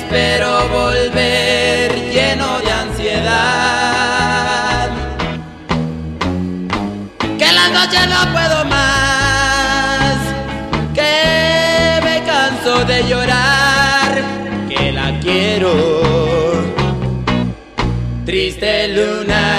espero volver lleno de ansiedad. Que las noches no puedo más, que me canso de llorar, que la quiero. Triste luna